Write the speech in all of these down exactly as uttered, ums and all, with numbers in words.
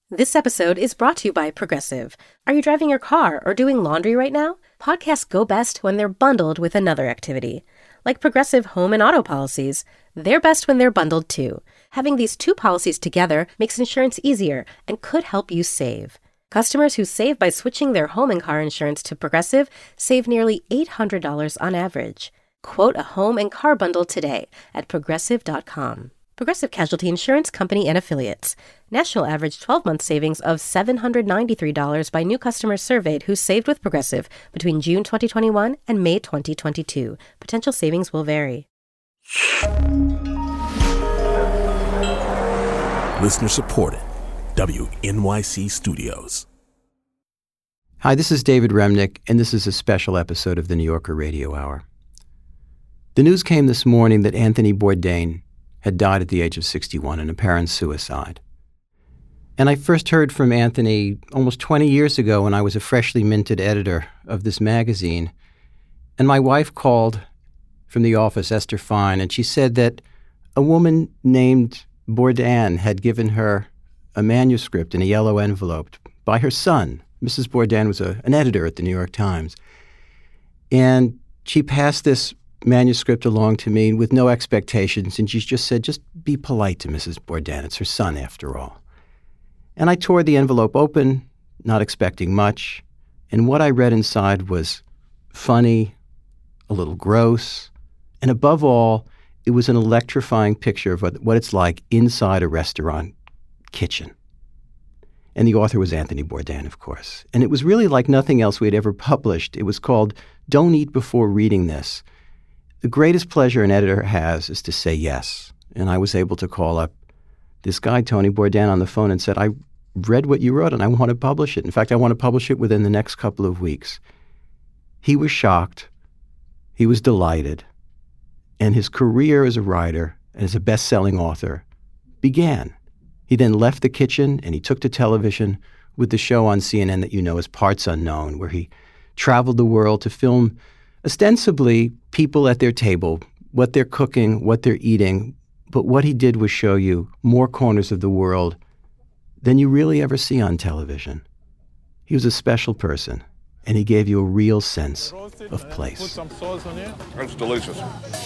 This episode is brought to you by Progressive. Are you driving your car or doing laundry right now? Podcasts go best when they're bundled with another activity. Like Progressive home and auto policies, they're best when they're bundled too. Having these two policies together makes insurance easier and could help you save. Customers who save by switching their home and car insurance to Progressive save nearly eight hundred dollars on average. Quote a home and car bundle today at progressive dot com. Progressive Casualty Insurance Company and Affiliates. National average twelve-month savings of seven hundred ninety-three dollars by new customers surveyed who saved with Progressive between June twenty twenty-one and May twenty twenty-two. Potential savings will vary. Listener supported. W N Y C Studios. Hi, this is David Remnick, and this is a special episode of the New Yorker Radio Hour. The news came this morning that Anthony Bourdain had died at the age of sixty-one in apparent suicide. And I first heard from Anthony almost twenty years ago when I was a freshly minted editor of this magazine. And my wife called from the office, Esther Fine, and she said that a woman named Bourdain had given her a manuscript in a yellow envelope by her son. Missus Bourdain was a, an editor at the New York Times. And she passed this manuscript along to me with no expectations, and she just said, just be polite to Missus Bourdain. It's her son, after all. And I tore the envelope open, not expecting much, and what I read inside was funny, a little gross, and above all, it was an electrifying picture of what, what it's like inside a restaurant kitchen. And the author was Anthony Bourdain, of course. And it was really like nothing else we had ever published. It was called Don't Eat Before Reading This. The greatest pleasure an editor has is to say yes. And I was able to call up this guy, Tony Bourdain, on the phone and said, I read what you wrote and I want to publish it. In fact, I want to publish it within the next couple of weeks. He was shocked. He was delighted. And his career as a writer and as a best-selling author began. He then left the kitchen and he took to television with the show on C N N that you know as Parts Unknown, where he traveled the world to film ostensibly people at their table, what they're cooking, what they're eating. But what he did was show you more corners of the world than you really ever see on television. He was a special person, and he gave you a real sense of place. Put some sauce on it. It's delicious.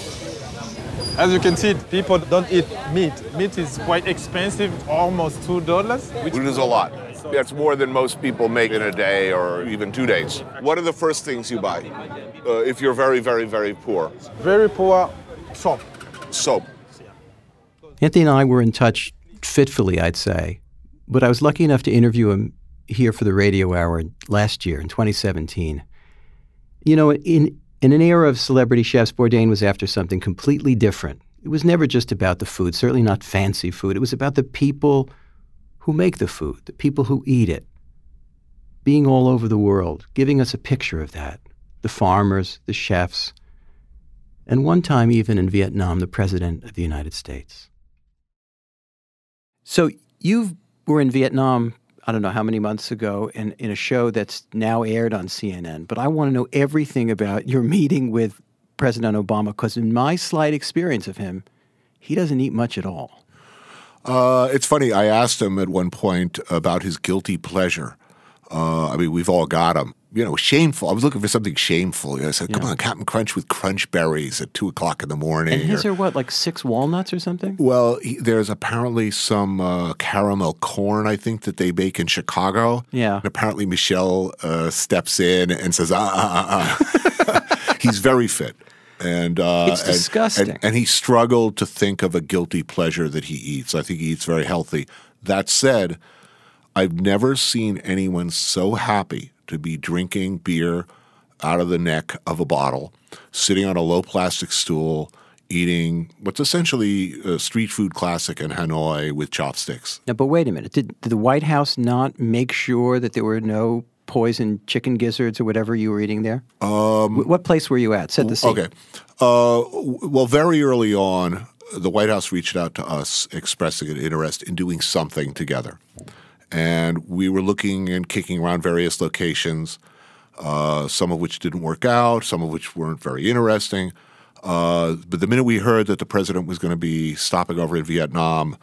As you can see, people don't eat meat. Meat is quite expensive, almost two dollars. Which is a lot. That's more than most people make in a day or even two days. What are the first things you buy uh, if you're very, very, very poor? Very poor, soap. Soap. Anthony and I were in touch fitfully, I'd say, but I was lucky enough to interview him here for the Radio Hour last year in twenty seventeen. You know, in, in an era of celebrity chefs, Bourdain was after something completely different. It was never just about the food, certainly not fancy food. It was about the people who make the food, the people who eat it, being all over the world, giving us a picture of that, the farmers, the chefs, and one time even in Vietnam, the President of the United States. So you were in Vietnam, I don't know how many months ago, in, in a show that's now aired on C N N, but I want to know everything about your meeting with President Obama, because in my slight experience of him, he doesn't eat much at all. Uh, it's funny. I asked him at one point about his guilty pleasure. Uh, I mean, we've all got them. You know, shameful. I was looking for something shameful. I said, come yeah. on, Captain Crunch with Crunch Berries at two o'clock in the morning. And his or, are what, like six walnuts or something? Well, he, there's apparently some uh, caramel corn, I think, that they bake in Chicago. Yeah. And apparently Michelle uh, steps in and says, ah, ah, ah, ah. He's very fit. And uh, it's disgusting. And, and, and he struggled to think of a guilty pleasure that he eats. I think he eats very healthy. That said, I've never seen anyone so happy to be drinking beer out of the neck of a bottle, sitting on a low plastic stool, eating what's essentially a street food classic in Hanoi with chopsticks. Now, but wait a minute. Did, did the White House not make sure that there were no poisoned chicken gizzards or whatever you were eating there? Um, what place were you at? Set the scene. Okay. Uh, well, very early on, the White House reached out to us expressing an interest in doing something together. And we were looking and kicking around various locations, uh, some of which didn't work out, some of which weren't very interesting. Uh, but the minute we heard that the president was going to be stopping over in Vietnam,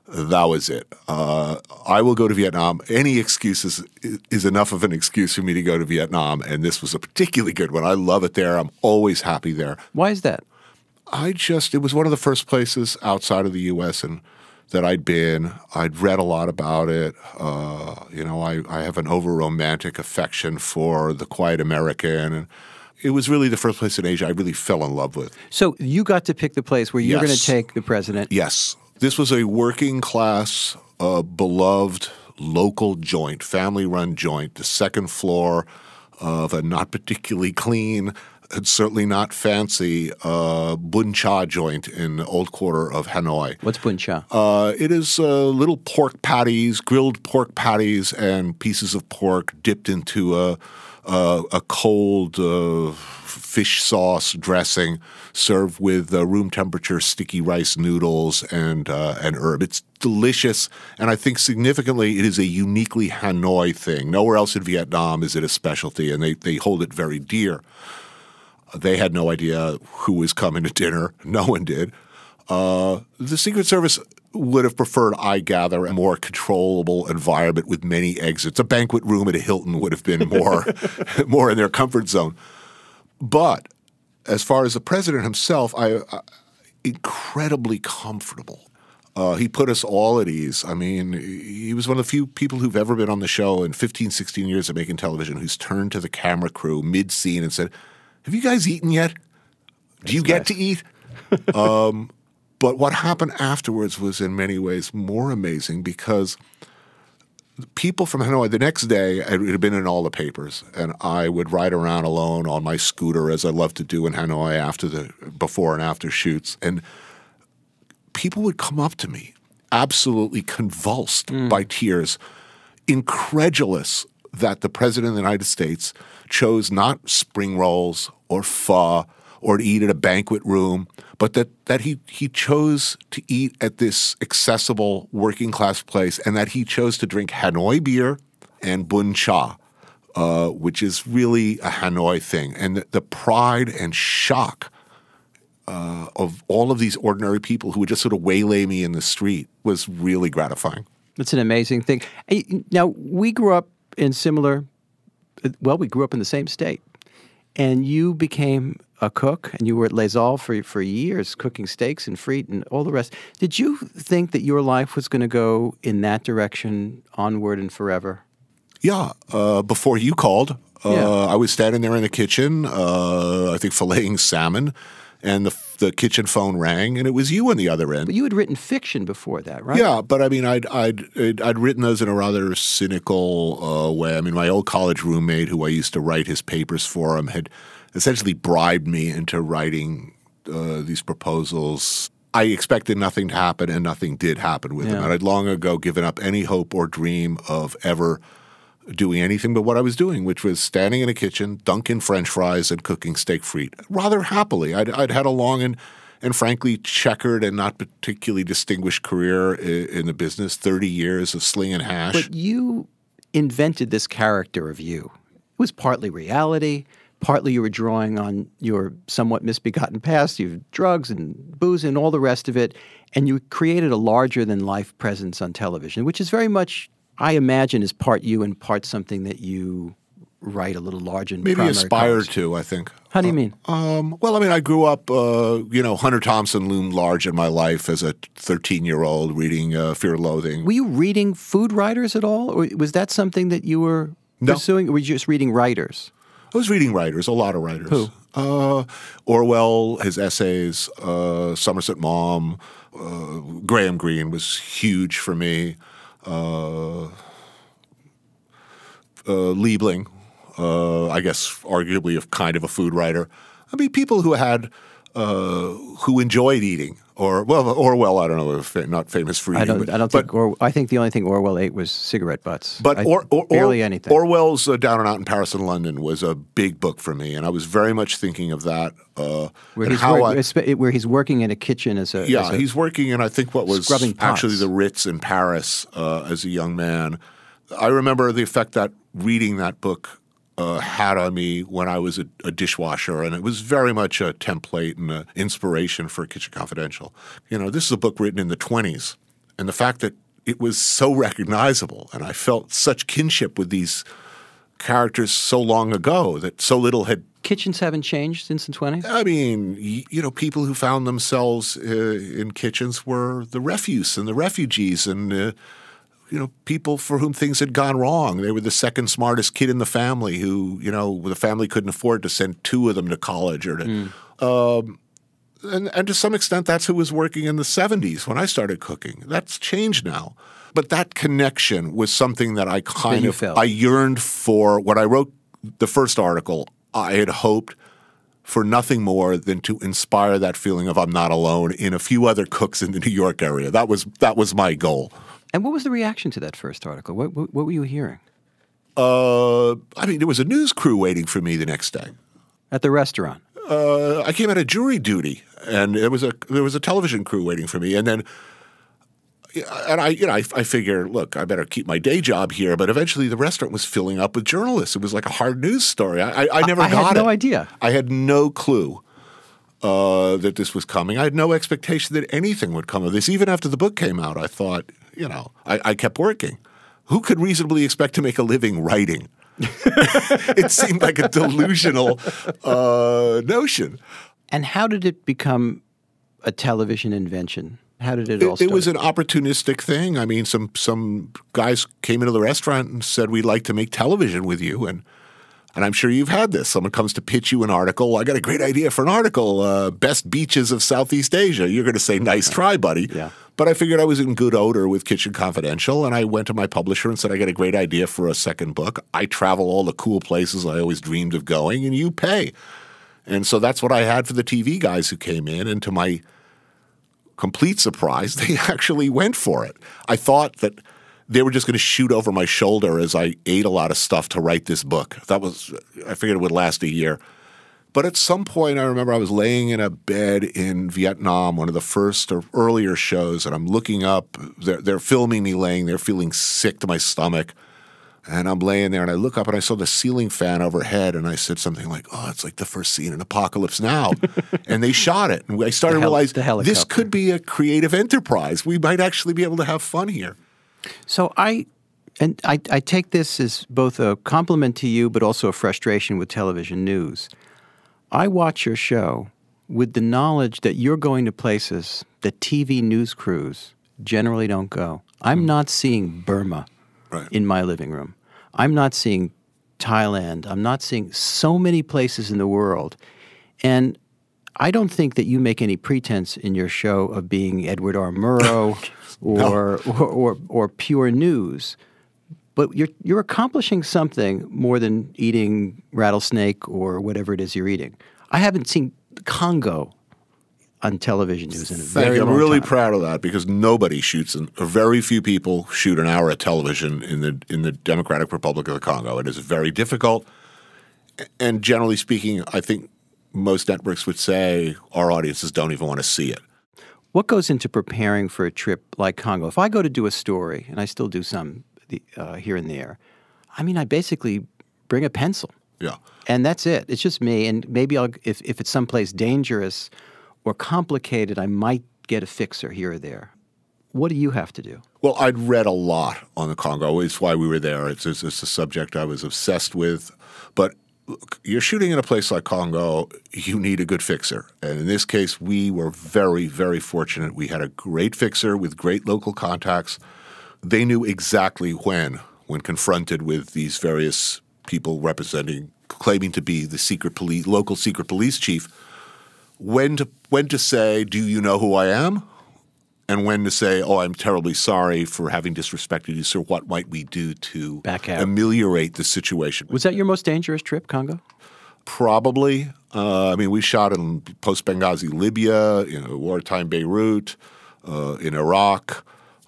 that was it. Uh, I will go to Vietnam. Any excuse is, is enough of an excuse for me to go to Vietnam, and this was a particularly good one. I love it there. I'm always happy there. Why is that? I just – it was one of the first places outside of the U S and that I'd been. I'd read a lot about it. Uh, you know, I, I have an over-romantic affection for the quiet American, and it was really the first place in Asia I really fell in love with. So you got to pick the place where you're Yes. going to take the president. Yes. This was a working class, uh, beloved local joint, family-run joint, the second floor of a not particularly clean and certainly not fancy uh, Bun Cha joint in the old quarter of Hanoi. What's Bun Cha? Uh, it is uh, little pork patties, grilled pork patties and pieces of pork dipped into a, a, a cold uh, fish sauce dressing served with uh, room temperature sticky rice noodles and uh, and herb. It's delicious, and I think significantly it is a uniquely Hanoi thing. Nowhere else in Vietnam is it a specialty, and they, they hold it very dear. They had no idea who was coming to dinner. No one did. Uh, the Secret Service would have preferred, I gather, a more controllable environment with many exits. A banquet room at a Hilton would have been more, more in their comfort zone. But as far as the president himself, I, I incredibly comfortable. Uh, he put us all at ease. I mean, he was one of the few people who've ever been on the show in fifteen, sixteen years of making television who's turned to the camera crew mid-scene and said, have you guys eaten yet? Do you get to eat? um, but what happened afterwards was in many ways more amazing because people from Hanoi, the next day, it had been in all the papers, and I would ride around alone on my scooter as I love to do in Hanoi after the before and after shoots, and people would come up to me absolutely convulsed mm. by tears, incredulous that the President of the United States chose not spring rolls or pho or to eat at a banquet room, but that, that he, he chose to eat at this accessible working class place and that he chose to drink Hanoi beer and Bun Cha, uh, which is really a Hanoi thing. And the, the pride and shock uh, of all of these ordinary people who would just sort of waylay me in the street was really gratifying. It's an amazing thing. Now, we grew up in similar – well, we grew up in the same state. And you became a cook, and you were at Les Halles for for years, cooking steaks and frite and all the rest. Did you think that your life was going to go in that direction, onward and forever? Yeah. Uh, before you called, uh, yeah. I was standing there in the kitchen, uh, I think filleting salmon, and the the kitchen phone rang, and it was you on the other end. But you had written fiction before that, right? Yeah, but I mean, I'd I'd I'd, I'd written those in a rather cynical uh, way. I mean, my old college roommate, who I used to write his papers for him, had essentially bribed me into writing uh, these proposals. I expected nothing to happen, and nothing did happen with yeah. them. And I'd long ago given up any hope or dream of ever doing anything but what I was doing, which was standing in a kitchen, dunking French fries and cooking steak frite, rather happily. I'd, I'd had a long and, and frankly checkered and not particularly distinguished career in, in the business, thirty years of slinging hash. But you invented this character of you. It was partly reality, partly you were drawing on your somewhat misbegotten past, you have drugs and booze and all the rest of it, and you created a larger-than-life presence on television, which is very much – I imagine is part you and part something that you write a little larger in Maybe primary aspire colors. to, I think. How do you mean? Uh, um, well, I mean, I grew up, uh, you know, Hunter Thompson loomed large in my life as a thirteen-year-old reading uh, Fear and Loathing. Were you reading food writers at all? Or was that something that you were No. pursuing? Or were you just reading writers? I was reading writers, a lot of writers. Who? Uh, Orwell, his essays, uh, Somerset Maugham, uh, Graham Greene was huge for me. Uh, uh, Liebling, uh, I guess arguably a kind of a food writer. I mean, people who had uh, who enjoyed eating, or well, Orwell. I don't know, if not famous for eating. I don't. But, I don't but, think. Or, I think the only thing Orwell ate was cigarette butts. But I, or, or, barely or, anything. Orwell's uh, Down and Out in Paris and London was a big book for me, and I was very much thinking of that. Uh, where, and he's how work, I, where he's working in a kitchen as a yeah, as a, he's working in I think what was scrubbing pots. actually the Ritz in Paris uh, as a young man. I remember the effect that reading that book uh, had on me when I was a, a dishwasher, and it was very much a template and an inspiration for Kitchen Confidential. You know, this is a book written in the twenties, And the fact that it was so recognizable, and I felt such kinship with these characters so long ago that so little had. Kitchens haven't changed since the twenties? I mean, you know, people who found themselves uh, in kitchens were the refuse and the refugees and, uh, you know, people for whom things had gone wrong. They were the second smartest kid in the family who, you know, the family couldn't afford to send two of them to college or to mm. – um, And, and to some extent, that's who was working in the seventies when I started cooking. That's changed now. But that connection was something that I kind that of felt. I yearned for. When I wrote the first article, I had hoped for nothing more than to inspire that feeling of I'm not alone in a few other cooks in the New York area. That was that was my goal. And what was the reaction to that first article? What what, what were you hearing? Uh, I mean, there was a news crew waiting for me the next day at the restaurant. Uh, I came out of jury duty, and there was a there was a television crew waiting for me, and then, and I you know I, I figure, look, I better keep my day job here. But eventually, the restaurant was filling up with journalists. It was like a hard news story. I, I, I never I, got it. I had no idea. I had no clue uh, that this was coming. I had no expectation that anything would come of this. Even after the book came out, I thought, you know, I, I kept working. Who could reasonably expect to make a living writing? It seemed like a delusional uh, notion. And how did it become a television invention? How did it all It, start? it was an opportunistic thing. I mean, some some guys came into the restaurant and said, we'd like to make television with you. And and I'm sure you've had this. Someone comes to pitch you an article. I got a great idea for an article, uh, best beaches of Southeast Asia. You're going to say, nice try, buddy. Yeah. But I figured I was in good odor with Kitchen Confidential, and I went to my publisher and said, I got a great idea for a second book. I travel all the cool places I always dreamed of going, and you pay. And so that's what I had for the T V guys who came in, and to my complete surprise, they actually went for it. I thought that they were just going to shoot over my shoulder as I ate a lot of stuff to write this book. That was – I figured it would last a year. But at some point, I remember I was laying in a bed in Vietnam, one of the first or earlier shows, and I'm looking up. They're, they're filming me laying there, feeling sick to my stomach. And I'm laying there, and I look up, and I saw the ceiling fan overhead, and I said something like, oh, it's like the first scene in Apocalypse Now. And they shot it. And I started to hel- realize this helicopter. could be a creative enterprise. We might actually be able to have fun here. So I and I, I take this as both a compliment to you but also a frustration with television news. I watch your show with the knowledge that you're going to places that T V news crews generally don't go. I'm not seeing Burma Right. in my living room. I'm not seeing Thailand. I'm not seeing so many places in the world. And I don't think that you make any pretense in your show of being Edward R. Murrow or, no. or, or or pure news. But you're you're accomplishing something more than eating rattlesnake or whatever it is you're eating. I haven't seen Congo on television news in a Thank very you. I'm long really time. proud of that because nobody shoots, an, or very few people shoot an hour of television in the in the Democratic Republic of the Congo. It is very difficult, and generally speaking, I think most networks would say our audiences don't even want to see it. What goes into preparing for a trip like Congo? If I go to do a story, and I still do some uh, here and there, I mean, I basically bring a pencil. Yeah. And that's it. It's just me. And maybe I'll, if, if it's someplace dangerous or complicated, I might get a fixer here or there. What do you have to do? Well, I'd read a lot on the Congo. It's why we were there. It's, it's, it's a subject I was obsessed with. But look, you're shooting in a place like Congo, you need a good fixer. And in this case, we were very, very fortunate. We had a great fixer with great local contacts. They knew exactly when, when confronted with these various people representing, claiming to be the secret police, local secret police chief, when to when to say, do you know who I am? And when to say, oh, I'm terribly sorry for having disrespected you, sir. What might we do to Back out. ameliorate the situation? Was that your most dangerous trip, Congo? Probably. Uh, I mean, we shot in post-Benghazi Libya, you know, wartime Beirut, uh, in Iraq.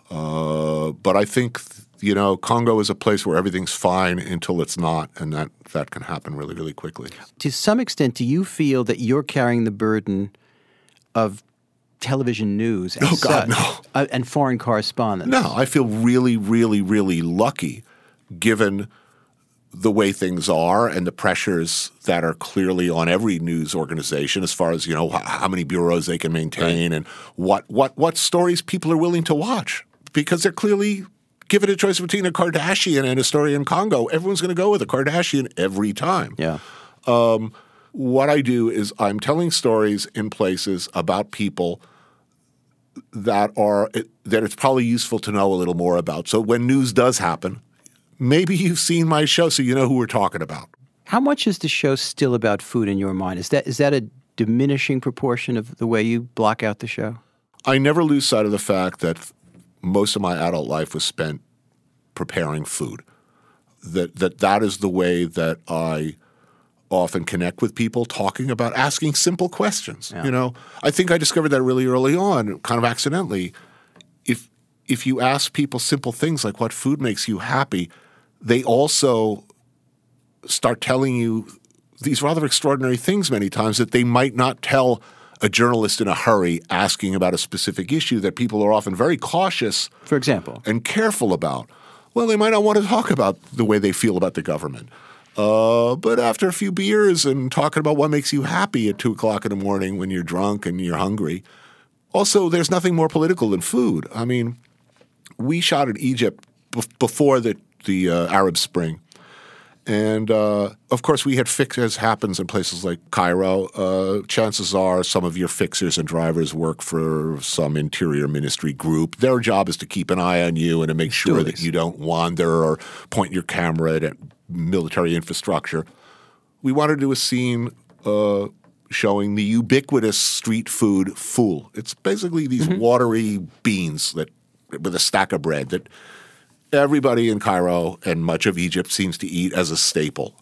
Uh, but I think, you know, Congo is a place where everything's fine until it's not, and that, that can happen really, really quickly. To some extent, do you feel that you're carrying the burden of television news as Oh, God, such, no. uh, and foreign correspondence? No, I feel really, really, really lucky given the way things are and the pressures that are clearly on every news organization as far as, you know, how, how many bureaus they can maintain right. and what, what, what stories people are willing to watch. because they're clearly given a choice between a Kardashian and a story in Congo. Everyone's going to go with a Kardashian every time. Yeah. Um, what I do is I'm telling stories in places about people that are that it's probably useful to know a little more about. So when news does happen, maybe you've seen my show, so you know who we're talking about. How much is the show still about food in your mind? Is that is that a diminishing proportion of the way you block out the show? I never lose sight of the fact that most of my adult life was spent preparing food. That that that is the way that I often connect with people, talking about asking simple questions. Yeah. You know, I think I discovered that really early on, kind of accidentally. If if you ask people simple things like what food makes you happy, they also start telling you these rather extraordinary things many times that they might not tell a journalist in a hurry asking about a specific issue that people are often very cautious, for example, and careful about. Well, they might not want to talk about the way they feel about the government. Uh, but after a few beers and talking about what makes you happy at two o'clock in the morning when you're drunk and you're hungry. Also, there's nothing more political than food. I mean, we shot in Egypt b- before the, the uh, Arab Spring. And, uh, of course, we had fix as happens in places like Cairo. Uh, chances are some of your fixers and drivers work for some interior ministry group. Their job is to keep an eye on you and to make sure that you don't wander or point your camera at military infrastructure. We wanted to do a scene uh, showing the ubiquitous street food fool. It's basically these mm-hmm. watery beans that with a stack of bread that everybody in Cairo and much of Egypt seems to eat as a staple.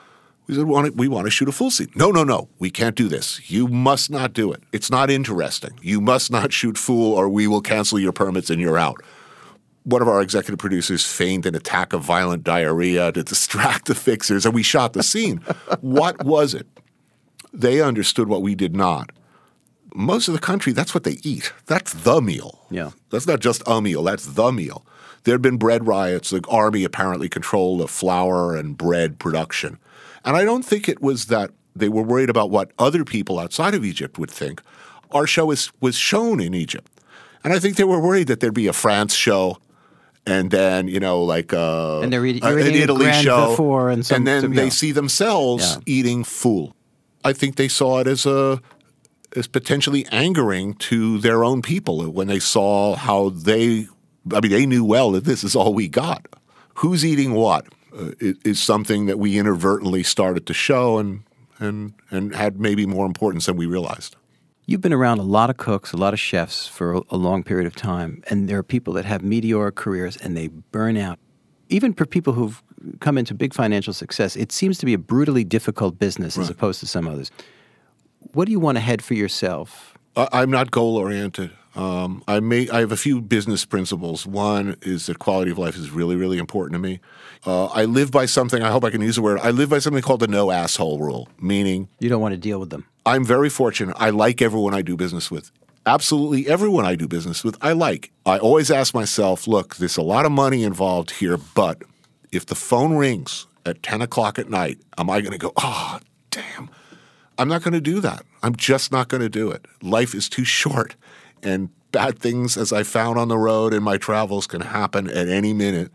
We said, we want to, we want to shoot a full scene. No, no, no. We can't do this. You must not do it. It's not interesting. You must not shoot fool or we will cancel your permits and you're out. One of our executive producers feigned an attack of violent diarrhea to distract the fixers, and we shot the scene. What was it? They understood what we did not. Most of the country, that's what they eat. That's the meal. Yeah. That's not just a meal. That's the meal. There had been bread riots. The army apparently controlled the flour and bread production. And I don't think it was that they were worried about what other people outside of Egypt would think. Our show is, was shown in Egypt. And I think they were worried that there'd be a France show and then, you know, like uh, and they're eating, an Italy show. And, some, and then some, they yeah. see themselves yeah. eating fool. I think they saw it as a as potentially angering to their own people when they saw how they – I mean, they knew well that this is all we got. Who's eating what uh, is something that we inadvertently started to show and, and, and had maybe more importance than we realized. You've been around a lot of cooks, a lot of chefs for a long period of time, and there are people that have meteoric careers and they burn out. Even for people who've come into big financial success, it seems to be a brutally difficult business right. as opposed to some others. What do you want ahead for yourself? I'm not goal-oriented. Um, I may I have a few business principles. One is that quality of life is really, really important to me. Uh, I live by something, I hope I can use the word, I live by something called the no asshole rule, meaning you don't want to deal with them. I'm very fortunate. I like everyone I do business with. Absolutely everyone I do business with, I like. I always ask myself, look, there's a lot of money involved here, but if the phone rings at ten o'clock at night, am I going to go, oh, damn. I'm not going to do that. I'm just not going to do it. Life is too short. And bad things, as I found on the road in my travels, can happen at any minute.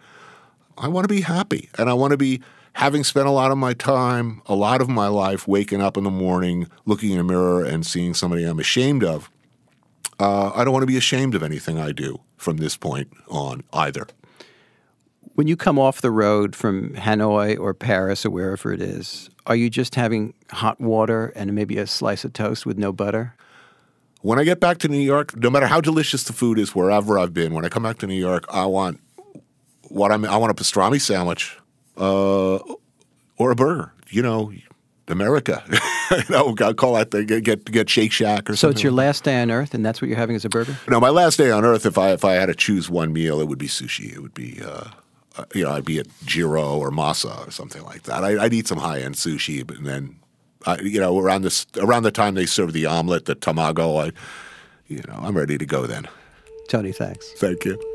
I want to be happy. And I want to be, having spent a lot of my time, a lot of my life, waking up in the morning, looking in a mirror and seeing somebody I'm ashamed of. Uh, I don't want to be ashamed of anything I do from this point on either. When you come off the road from Hanoi or Paris or wherever it is, are you just having hot water and maybe a slice of toast with no butter? When I get back to New York, no matter how delicious the food is wherever I've been, when I come back to New York, I want what I'm, I want a pastrami sandwich uh, or a burger. You know, America. you know, I'll call that thing, get get Shake Shack or so something. So it's your last day on Earth, and that's what you're having as a burger? No, my last day on Earth, if I if I had to choose one meal, it would be sushi. It would be, uh, uh, you know, I'd be at Jiro or Masa or something like that. I, I'd eat some high-end sushi, but then I, you know, around this around the time they serve the omelet, the tamago, I, you know, I'm ready to go then. Tony, thanks. Thank you.